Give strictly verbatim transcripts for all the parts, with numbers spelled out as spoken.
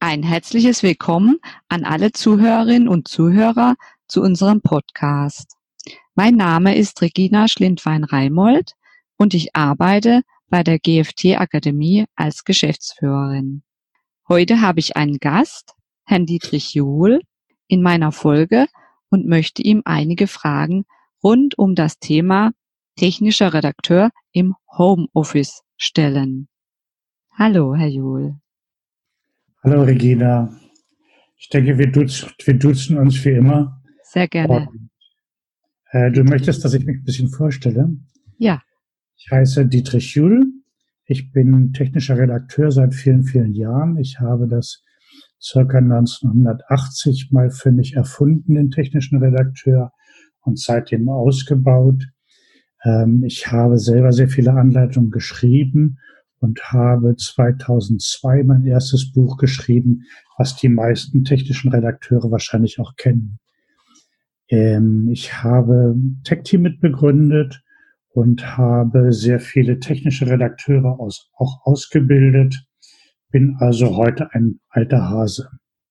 Ein herzliches Willkommen an alle Zuhörerinnen und Zuhörer zu unserem Podcast. Mein Name ist Regina Schlindwein-Reimold und ich arbeite bei der G F T Akademie als Geschäftsführerin. Heute habe ich einen Gast, Herrn Dietrich Juhl, in meiner Folge und möchte ihm einige Fragen rund um das Thema technischer Redakteur im Homeoffice stellen. Hallo, Herr Juhl. Hallo Regina, ich denke, wir duzen, wir duzen uns wie immer. Sehr gerne. Und, äh, du möchtest, dass ich mich ein bisschen vorstelle? Ja. Ich heiße Dietrich Juhl. Ich bin technischer Redakteur seit vielen, vielen Jahren. Ich habe das circa neunzehnhundertachtzig mal für mich erfunden, den technischen Redakteur, und seitdem ausgebaut. Ähm, ich habe selber sehr viele Anleitungen geschrieben und habe zweitausendzwei mein erstes Buch geschrieben, was die meisten technischen Redakteure wahrscheinlich auch kennen. Ähm, ich habe TechTeam mitbegründet und habe sehr viele technische Redakteure aus, auch ausgebildet, bin also heute ein alter Hase.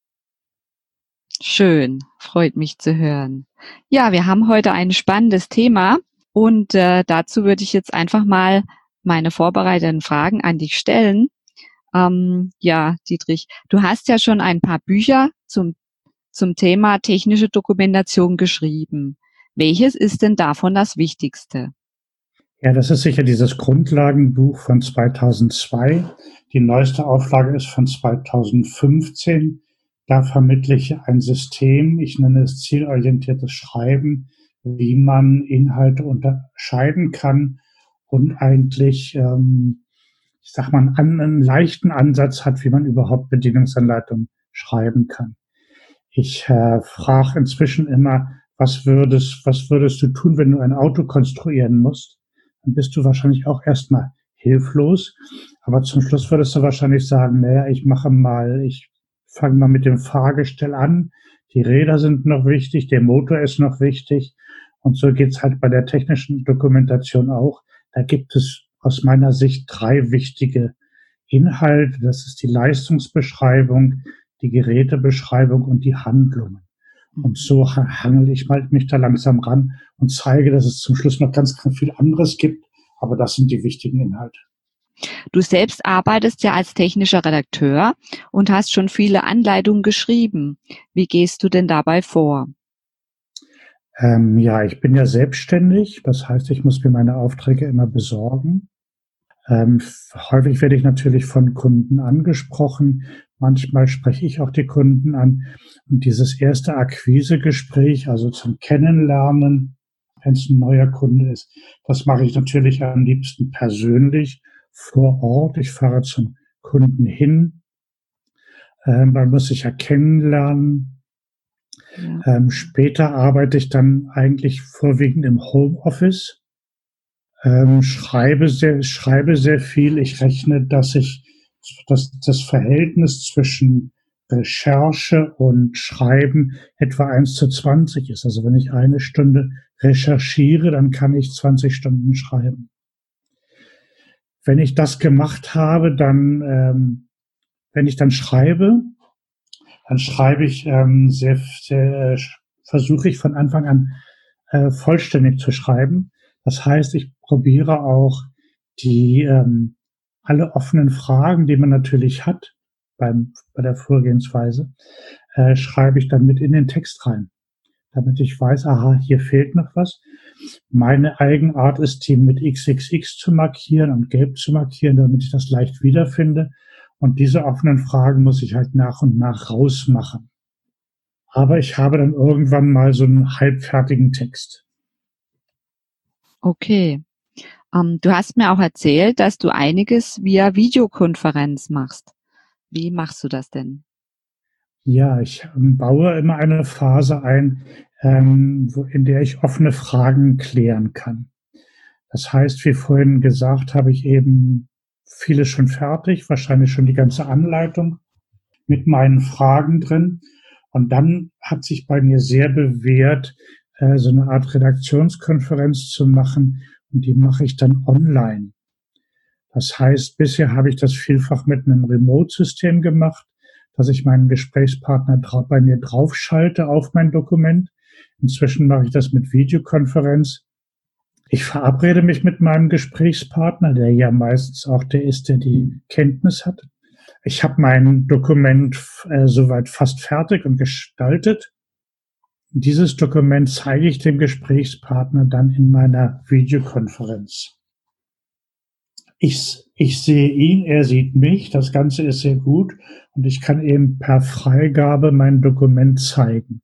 Schön, freut mich zu hören. Ja, wir haben heute ein spannendes Thema und äh, dazu würde ich jetzt einfach mal meine vorbereiteten Fragen an dich stellen. Ähm, ja, Dietrich, du hast ja schon ein paar Bücher zum, zum Thema technische Dokumentation geschrieben. Welches ist denn davon das Wichtigste? Ja, das ist sicher dieses Grundlagenbuch von zweitausendzwei. Die neueste Auflage ist von zweitausendfünfzehn. Da vermittle ich ein System, ich nenne es zielorientiertes Schreiben, wie man Inhalte unterscheiden kann und eigentlich, ähm, ich sag mal, einen, einen leichten Ansatz hat, wie man überhaupt Bedienungsanleitungen schreiben kann. Ich äh, frage inzwischen immer, was würdest, was würdest du tun, wenn du ein Auto konstruieren musst? Dann bist du wahrscheinlich auch erstmal hilflos. Aber zum Schluss würdest du wahrscheinlich sagen, naja, ich mache mal, ich fange mal mit dem Fahrgestell an. Die Räder sind noch wichtig, der Motor ist noch wichtig. Und so geht's halt bei der technischen Dokumentation auch. Da gibt es aus meiner Sicht drei wichtige Inhalte. Das ist die Leistungsbeschreibung, die Gerätebeschreibung und die Handlungen. Und so hangel ich mal mich da langsam ran und zeige, dass es zum Schluss noch ganz, ganz viel anderes gibt. Aber das sind die wichtigen Inhalte. Du selbst arbeitest ja als technischer Redakteur und hast schon viele Anleitungen geschrieben. Wie gehst du denn dabei vor? Ähm, ja, ich bin ja selbstständig. Das heißt, ich muss mir meine Aufträge immer besorgen. Ähm, häufig werde ich natürlich von Kunden angesprochen. Manchmal spreche ich auch die Kunden an. Und dieses erste Akquisegespräch, also zum Kennenlernen, wenn es ein neuer Kunde ist, das mache ich natürlich am liebsten persönlich vor Ort. Ich fahre zum Kunden hin. Ähm, man muss sich ja kennenlernen. Ja. Ähm, später arbeite ich dann eigentlich vorwiegend im Homeoffice. Ähm, schreibe sehr, schreibe sehr viel. Ich rechne, dass ich, dass das Verhältnis zwischen Recherche und Schreiben etwa eins zu zwanzig ist. Also wenn ich eine Stunde recherchiere, dann kann ich zwanzig Stunden schreiben. Wenn ich das gemacht habe, dann, ähm, wenn ich dann schreibe, dann schreibe ich ähm, sehr, sehr, versuche ich von Anfang an äh, vollständig zu schreiben. Das heißt, ich probiere auch die ähm, alle offenen Fragen, die man natürlich hat beim bei der Vorgehensweise, äh, schreibe ich dann mit in den Text rein, damit ich weiß, aha, hier fehlt noch was. Meine Eigenart ist, die mit X X X zu markieren und gelb zu markieren, damit ich das leicht wiederfinde. Und diese offenen Fragen muss ich halt nach und nach rausmachen. Aber ich habe dann irgendwann mal so einen halbfertigen Text. Okay. Ähm, du hast mir auch erzählt, dass du einiges via Videokonferenz machst. Wie machst du das denn? Ja, ich ähm, baue immer eine Phase ein, ähm, wo, in der ich offene Fragen klären kann. Das heißt, wie vorhin gesagt, habe ich eben vieles schon fertig, wahrscheinlich schon die ganze Anleitung mit meinen Fragen drin. Und dann hat sich bei mir sehr bewährt, äh, so eine Art Redaktionskonferenz zu machen. Und die mache ich dann online. Das heißt, bisher habe ich das vielfach mit einem Remote-System gemacht. dass ich meinen Gesprächspartner dra- bei mir draufschalte auf mein Dokument. Inzwischen mache ich das mit Videokonferenz. Ich verabrede mich mit meinem Gesprächspartner, der ja meistens auch der ist, der die Kenntnis hat. Ich habe mein Dokument äh, soweit fast fertig und gestaltet. Dieses Dokument zeige ich dem Gesprächspartner dann in meiner Videokonferenz. Ich, ich sehe ihn, er sieht mich. Das Ganze ist sehr gut und ich kann eben per Freigabe mein Dokument zeigen.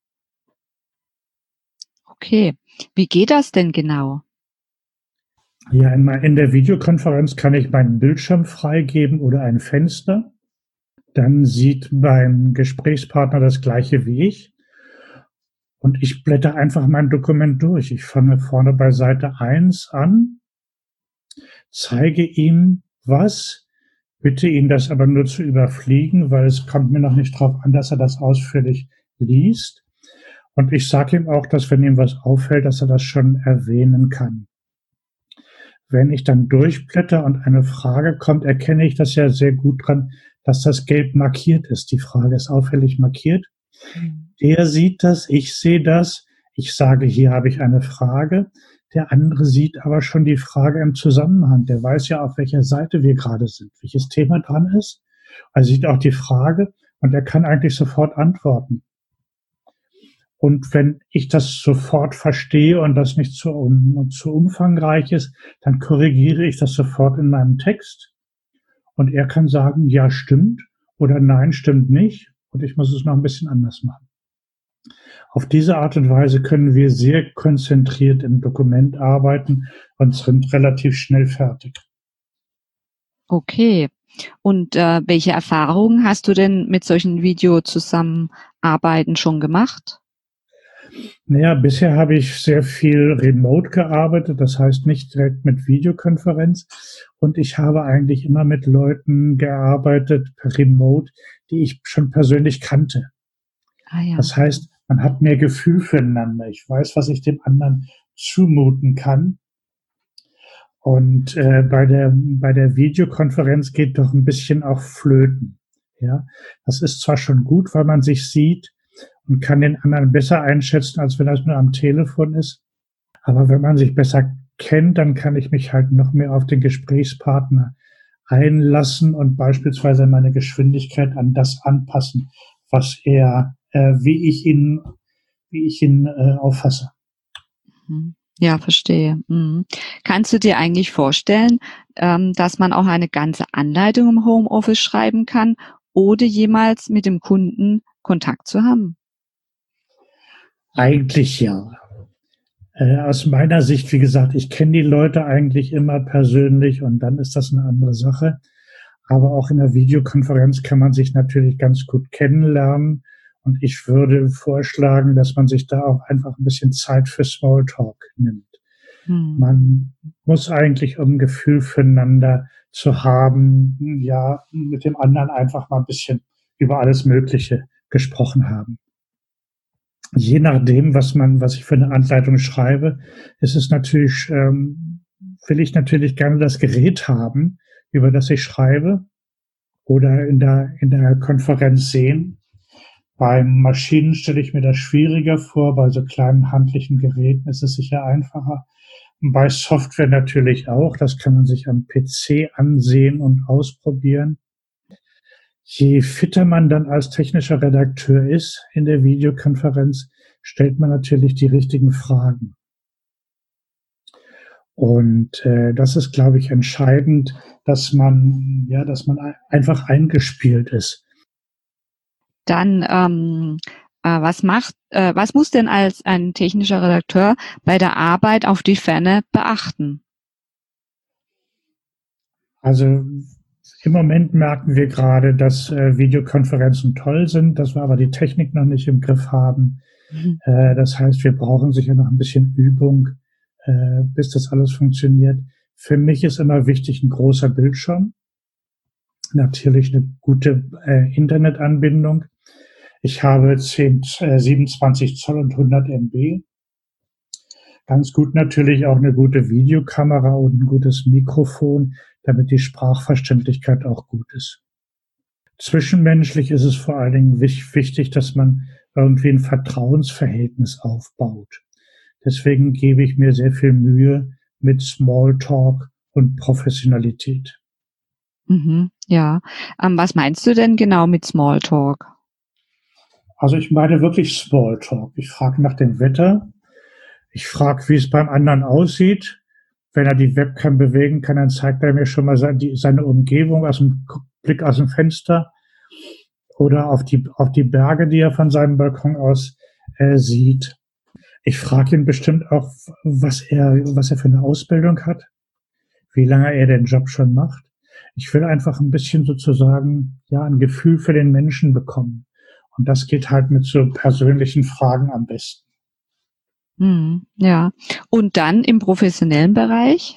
Okay. Wie geht das denn genau? Ja, in, in der Videokonferenz kann ich meinen Bildschirm freigeben oder ein Fenster. Dann sieht mein Gesprächspartner das gleiche wie ich. Und ich blätter einfach mein Dokument durch. Ich fange vorne bei Seite eins an, zeige ihm was, bitte ihn das aber nur zu überfliegen, weil es kommt mir noch nicht drauf an, dass er das ausführlich liest. Und ich sage ihm auch, dass wenn ihm was auffällt, dass er das schon erwähnen kann. Wenn ich dann durchblätter und eine Frage kommt, erkenne ich das ja sehr gut dran, dass das gelb markiert ist. Die Frage ist auffällig markiert. Der sieht das, ich sehe das. Ich sage, hier habe ich eine Frage. Der andere sieht aber schon die Frage im Zusammenhang. Der weiß ja, auf welcher Seite wir gerade sind, welches Thema dran ist. Er sieht auch die Frage und er kann eigentlich sofort antworten. Und wenn ich das sofort verstehe und das nicht zu, um, zu umfangreich ist, dann korrigiere ich das sofort in meinem Text. Und er kann sagen, ja, stimmt oder nein, stimmt nicht. Und ich muss es noch ein bisschen anders machen. Auf diese Art und Weise können wir sehr konzentriert im Dokument arbeiten und sind relativ schnell fertig. Okay. Und äh, welche Erfahrungen hast du denn mit solchen Videozusammenarbeiten schon gemacht? Naja, bisher habe ich sehr viel remote gearbeitet, das heißt nicht direkt mit Videokonferenz. Und ich habe eigentlich immer mit Leuten gearbeitet, remote, die ich schon persönlich kannte. Ah ja. Das heißt, man hat mehr Gefühl füreinander. Ich weiß, was ich dem anderen zumuten kann. Und äh, bei der bei der Videokonferenz geht doch ein bisschen auch flöten. Ja, das ist zwar schon gut, weil man sich sieht und kann den anderen besser einschätzen, als wenn das nur am Telefon ist. Aber wenn man sich besser kennt, dann kann ich mich halt noch mehr auf den Gesprächspartner einlassen und beispielsweise meine Geschwindigkeit an das anpassen, was er, äh, wie ich ihn, wie ich ihn äh, auffasse. Ja, verstehe. Mhm. Kannst du dir eigentlich vorstellen, ähm, dass man auch eine ganze Anleitung im Homeoffice schreiben kann, ohne jemals mit dem Kunden Kontakt zu haben? Eigentlich ja. Äh, aus meiner Sicht, wie gesagt, ich kenne die Leute eigentlich immer persönlich und dann ist das eine andere Sache. Aber auch in der Videokonferenz kann man sich natürlich ganz gut kennenlernen. Und ich würde vorschlagen, dass man sich da auch einfach ein bisschen Zeit für Smalltalk nimmt. Hm. Man muss eigentlich, um ein Gefühl füreinander zu haben, ja, mit dem anderen einfach mal ein bisschen über alles Mögliche gesprochen haben. Je nachdem, was man, was ich für eine Anleitung schreibe, ist es natürlich, ähm, will ich natürlich gerne das Gerät haben, über das ich schreibe, oder in der, in der Konferenz sehen. Beim Maschinen stelle ich mir das schwieriger vor, bei so kleinen handlichen Geräten ist es sicher einfacher. Und bei Software natürlich auch, das kann man sich am P C ansehen und ausprobieren. Je fitter man dann als technischer Redakteur ist in der Videokonferenz, stellt man natürlich die richtigen Fragen. Und äh, das ist, glaube ich, entscheidend, dass man, ja, dass man einfach eingespielt ist. Dann, ähm, äh, was macht, äh, was muss denn als ein technischer Redakteur bei der Arbeit auf die Ferne beachten? Also im Moment merken wir gerade, dass äh, Videokonferenzen toll sind, dass wir aber die Technik noch nicht im Griff haben. Mhm. Äh, das heißt, wir brauchen sicher noch ein bisschen Übung, äh, bis das alles funktioniert. Für mich ist immer wichtig ein großer Bildschirm, natürlich eine gute äh, Internetanbindung. Ich habe zehn, äh, siebenundzwanzig Zoll und hundert Megabyte. Ganz gut natürlich auch eine gute Videokamera und ein gutes Mikrofon, damit die Sprachverständlichkeit auch gut ist. Zwischenmenschlich ist es vor allen Dingen wichtig, dass man irgendwie ein Vertrauensverhältnis aufbaut. Deswegen gebe ich mir sehr viel Mühe mit Smalltalk und Professionalität. Mhm, ja. Ähm, was meinst du denn genau mit Smalltalk? Also ich meine wirklich Smalltalk. Ich frage nach dem Wetter. Ich frage, wie es beim anderen aussieht. Wenn er die Webcam bewegen kann, dann zeigt er mir schon mal seine Umgebung aus dem Blick aus dem Fenster oder auf die, auf die Berge, die er von seinem Balkon aus äh, sieht. Ich frage ihn bestimmt auch, was er, was er für eine Ausbildung hat, wie lange er den Job schon macht. Ich will einfach ein bisschen sozusagen, ja, ein Gefühl für den Menschen bekommen. Und das geht halt mit so persönlichen Fragen am besten. Hm, ja. Und dann im professionellen Bereich?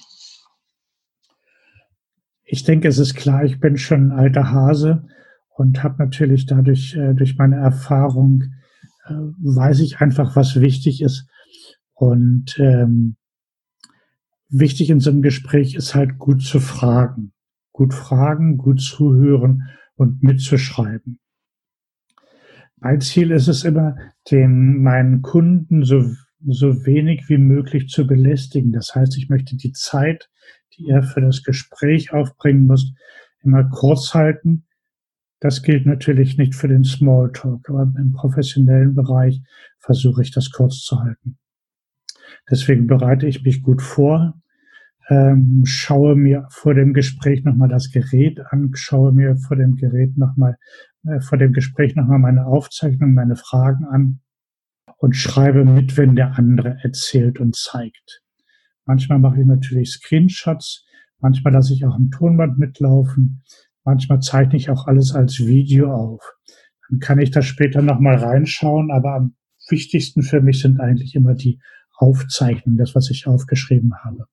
Ich denke, es ist klar, ich bin schon ein alter Hase und habe natürlich dadurch, äh, durch meine Erfahrung, äh, weiß ich einfach, was wichtig ist. Und ähm, wichtig in so einem Gespräch ist halt gut zu fragen. Gut fragen, gut zuhören und mitzuschreiben. Mein Ziel ist es immer, den meinen Kunden so, so wenig wie möglich zu belästigen. Das heißt, ich möchte die Zeit, die er für das Gespräch aufbringen muss, immer kurz halten. Das gilt natürlich nicht für den Smalltalk, aber im professionellen Bereich versuche ich das kurz zu halten. Deswegen bereite ich mich gut vor, ähm, schaue mir vor dem Gespräch nochmal das Gerät an, schaue mir vor dem Gerät nochmal, äh, vor dem Gespräch nochmal meine Aufzeichnung, meine Fragen an und schreibe mit, wenn der andere erzählt und zeigt. Manchmal mache ich natürlich Screenshots, manchmal lasse ich auch ein Tonband mitlaufen, manchmal zeichne ich auch alles als Video auf. Dann kann ich da später nochmal reinschauen, aber am wichtigsten für mich sind eigentlich immer die Aufzeichnungen, das, was ich aufgeschrieben habe.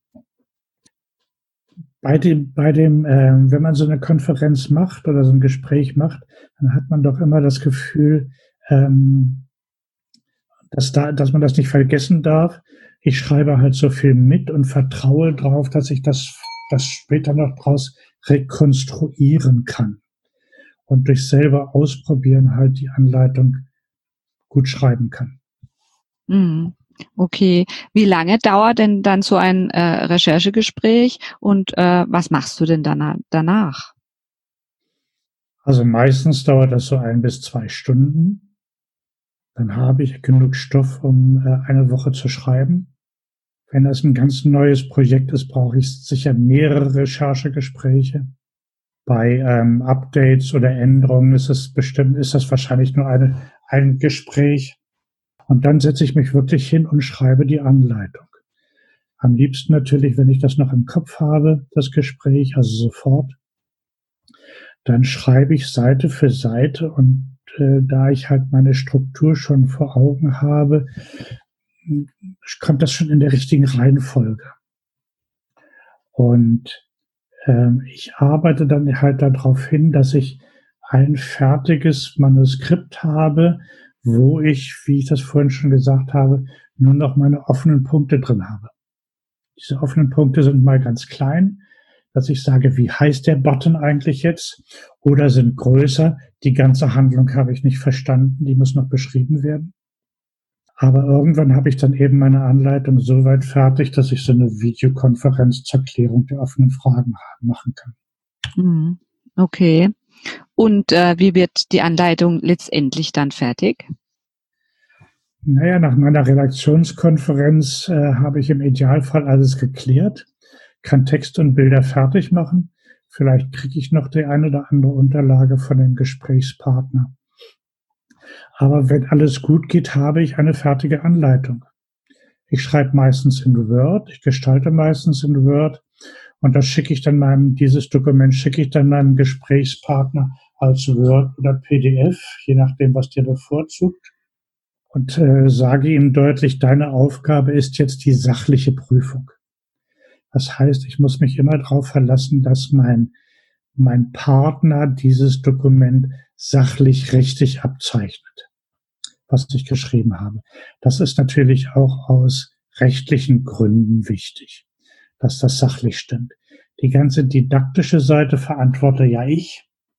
Bei dem, bei dem, äh, wenn man so eine Konferenz macht oder so ein Gespräch macht, dann hat man doch immer das Gefühl, ähm, dass da, dass man das nicht vergessen darf. Ich schreibe halt so viel mit und vertraue darauf, dass ich das, das später noch draus rekonstruieren kann und durch selber ausprobieren halt die Anleitung gut schreiben kann. Mhm. Okay. Wie lange dauert denn dann so ein äh, Recherchegespräch und äh, was machst du denn dana- danach? Also meistens dauert das so ein bis zwei Stunden. Dann habe ich genug Stoff, um äh, eine Woche zu schreiben. Wenn das ein ganz neues Projekt ist, brauche ich sicher mehrere Recherchegespräche. Bei ähm, Updates oder Änderungen ist es bestimmt, ist das wahrscheinlich nur eine, ein Gespräch. Und dann setze ich mich wirklich hin und schreibe die Anleitung. Am liebsten natürlich, wenn ich das noch im Kopf habe, das Gespräch, also sofort. Dann schreibe ich Seite für Seite und äh, da ich halt meine Struktur schon vor Augen habe, kommt das schon in der richtigen Reihenfolge. Und ähm, ich arbeite dann halt darauf hin, dass ich ein fertiges Manuskript habe, wo ich, wie ich das vorhin schon gesagt habe, nur noch meine offenen Punkte drin habe. Diese offenen Punkte sind mal ganz klein, dass ich sage, wie heißt der Button eigentlich jetzt? Oder sind größer. Die ganze Handlung habe ich nicht verstanden, die muss noch beschrieben werden. Aber irgendwann habe ich dann eben meine Anleitung so weit fertig, dass ich so eine Videokonferenz zur Klärung der offenen Fragen machen kann. Mhm. Okay. Und äh, wie wird die Anleitung letztendlich dann fertig? Naja, nach meiner Redaktionskonferenz äh, habe ich im Idealfall alles geklärt, kann Text und Bilder fertig machen. Vielleicht kriege ich noch die eine oder andere Unterlage von dem Gesprächspartner. Aber wenn alles gut geht, habe ich eine fertige Anleitung. Ich schreibe meistens in Word, ich gestalte meistens in Word und das schicke ich dann meinem, dieses Dokument schicke ich dann meinem Gesprächspartner als Word oder P D F, je nachdem, was der bevorzugt. Und äh, sage ihm deutlich, deine Aufgabe ist jetzt die sachliche Prüfung. Das heißt, ich muss mich immer darauf verlassen, dass mein, mein Partner dieses Dokument sachlich richtig abzeichnet, was ich geschrieben habe. Das ist natürlich auch aus rechtlichen Gründen wichtig, dass das sachlich stimmt. Die ganze didaktische Seite verantworte ja ich.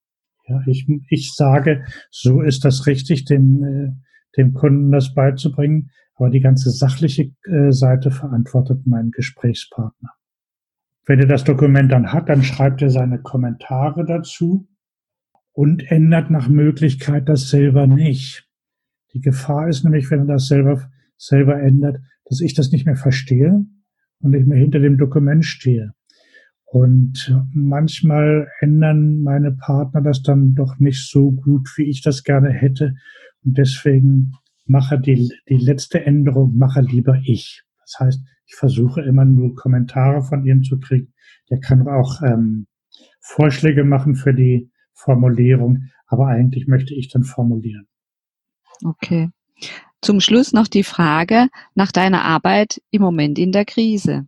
Ja, ich, ich sage, so ist das richtig, dem, äh, dem Kunden das beizubringen, aber die ganze sachliche äh, Seite verantwortet mein Gesprächspartner. Wenn er das Dokument dann hat, dann schreibt er seine Kommentare dazu und ändert nach Möglichkeit das selber nicht. Die Gefahr ist nämlich, wenn er das selber, selber ändert, dass ich das nicht mehr verstehe und nicht mehr hinter dem Dokument stehe. Und manchmal ändern meine Partner das dann doch nicht so gut, wie ich das gerne hätte. Und deswegen mache die, die letzte Änderung, mache lieber ich. Das heißt, ich versuche immer nur Kommentare von ihm zu kriegen. Der kann auch ähm, Vorschläge machen für die Formulierung, aber eigentlich möchte ich dann formulieren. Okay. Zum Schluss noch die Frage nach deiner Arbeit im Moment in der Krise.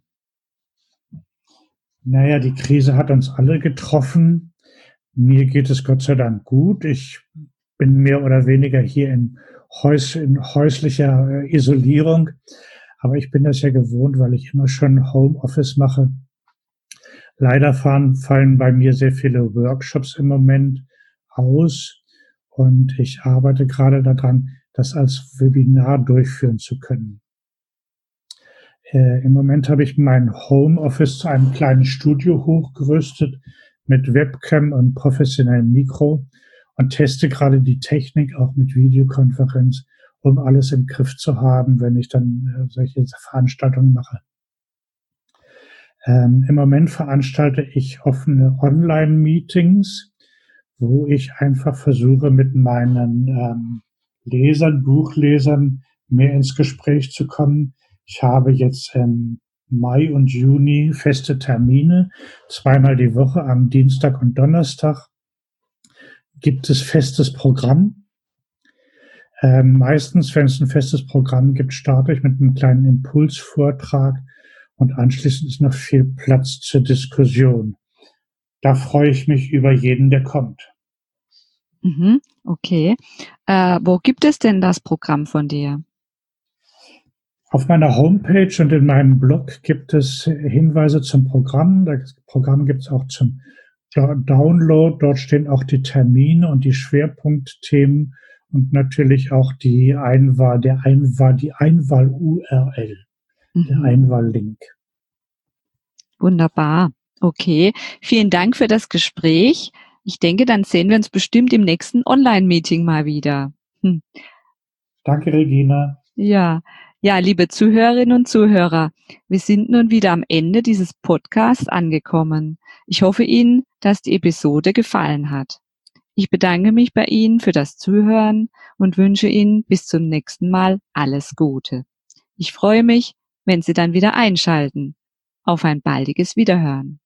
Naja, die Krise hat uns alle getroffen. Mir geht es Gott sei Dank gut. Ich bin mehr oder weniger hier in, Häus in häuslicher Isolierung. Aber ich bin das ja gewohnt, weil ich immer schon Homeoffice mache. Leider fahren, fallen bei mir sehr viele Workshops im Moment aus. Und ich arbeite gerade daran, das als Webinar durchführen zu können. Äh, Im Moment habe ich mein Homeoffice zu einem kleinen Studio hochgerüstet mit Webcam und professionellem Mikro und teste gerade die Technik auch mit Videokonferenz, um alles im Griff zu haben, wenn ich dann äh, solche Veranstaltungen mache. Ähm, Im Moment veranstalte ich offene Online-Meetings, wo ich einfach versuche, mit meinen ähm, Lesern, Buchlesern mehr ins Gespräch zu kommen. Ich habe jetzt im Mai und Juni feste Termine. Zweimal die Woche am Dienstag und Donnerstag gibt es festes Programm. Ähm, meistens, wenn es ein festes Programm gibt, starte ich mit einem kleinen Impulsvortrag und anschließend ist noch viel Platz zur Diskussion. Da freue ich mich über jeden, der kommt. Mhm, okay. Äh, wo gibt es denn das Programm von dir? Auf meiner Homepage und in meinem Blog gibt es Hinweise zum Programm. Das Programm gibt es auch zum Download. Dort stehen auch die Termine und die Schwerpunktthemen und natürlich auch die Einwahl, der Einwahl, die Einwahl-U R L, mhm. der Einwahllink. Wunderbar. Okay. Vielen Dank für das Gespräch. Ich denke, dann sehen wir uns bestimmt im nächsten Online-Meeting mal wieder. Hm. Danke, Regina. Ja. Ja, liebe Zuhörerinnen und Zuhörer, wir sind nun wieder am Ende dieses Podcasts angekommen. Ich hoffe Ihnen, dass die Episode gefallen hat. Ich bedanke mich bei Ihnen für das Zuhören und wünsche Ihnen bis zum nächsten Mal alles Gute. Ich freue mich, wenn Sie dann wieder einschalten. Auf ein baldiges Wiederhören.